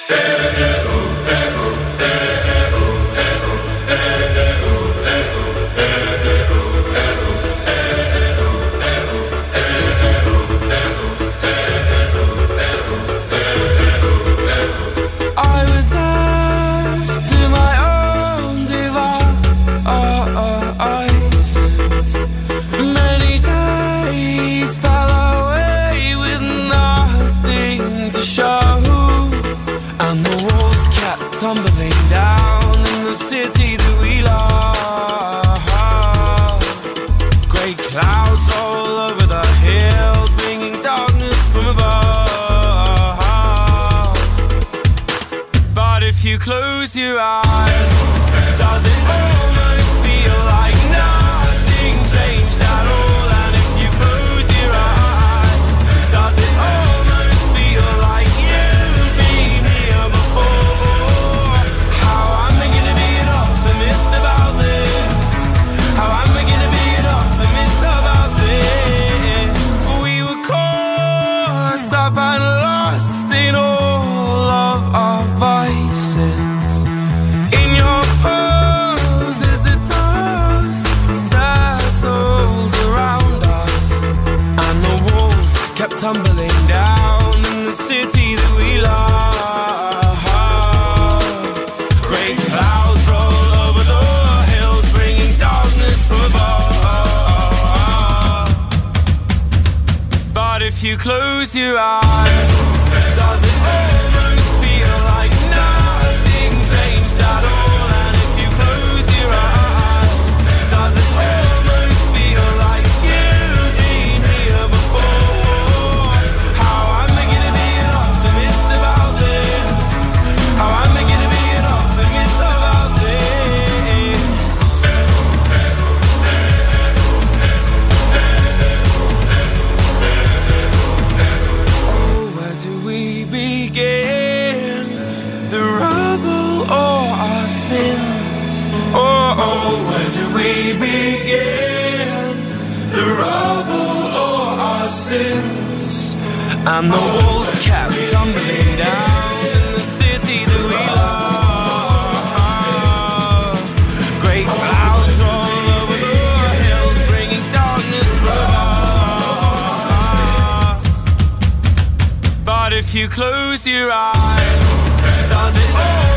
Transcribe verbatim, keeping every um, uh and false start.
And the walls kept tumbling down in the city that we love. Grey clouds all over the hills, bringing darkness from above. But if you close your eyes, does it almost feel like nothing changed at all? And if you close your eyes, does it almost feel like you've been here before? How am I gonna be an optimist about this? How am I gonna be an optimist about this? We were caught up and lost in all of our vices. In your poses the dust settled around us, and the walls kept tumbling down in the city that we love. Grey clouds roll over the hills, bringing darkness from above. But if you close your eyes, does it almost feel like nothing changed at all? And if you close your eyes, does it almost feel like you've been here before? How am I gonna be an optimist about this? How am I gonna be an optimist about this? Oh, where do we begin? The rubble or our sins? Oh, oh, where do we begin? The rubble or our sins? And the walls kept tumbling down in the city that we love. Great clouds roll over the hills, bringing darkness from above. But if you close your eyes, does it all